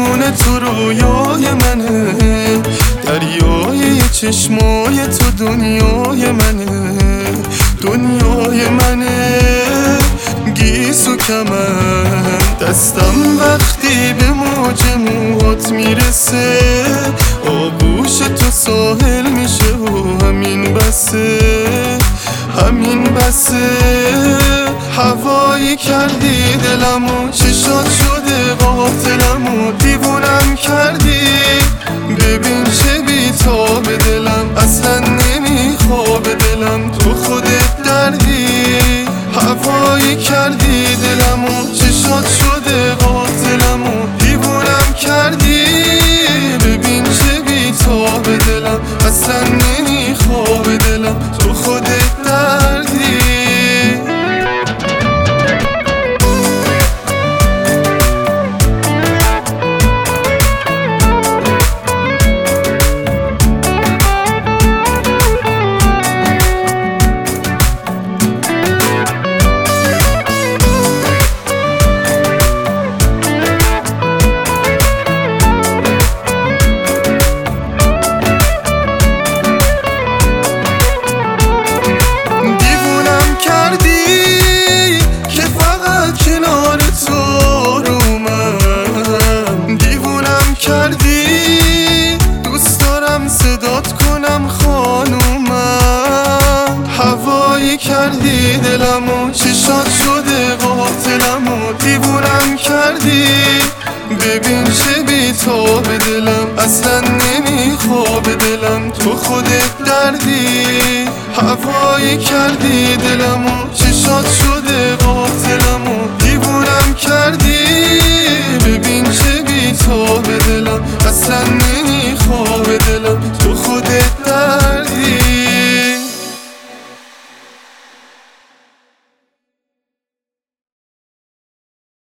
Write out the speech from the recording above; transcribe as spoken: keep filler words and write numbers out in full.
دیوونه تو رویای منه، دریای چشمای تو دنیای منه، دنیای منه. گیسو کمن دستم وقتی به موج موهات میرسه، آغوش تو ساحل میشه و همین بسه، همین بسه. هوایی کردی دلمو، چشات شده قاتلمو، دیوونم کردی. ببین چه بیتاب دلم، اصلا نمیخواب دلم، تو خودت دردی. هوایی کردی دلمو، چشات شده قاتلمو، دیوونم کردی. ببین چه بیتاب دلم، اصلا نمیخواب دلم، تو خودت دردی. دوست دارم صدات کنم خانومم. هوایی کردی دلمو، چشات شده قاتلمو، دیوونم کردی. ببین چه بیتاب دلم، اصلا نمیخواب دلم، تو خودت دردی. هوایی کردی دلم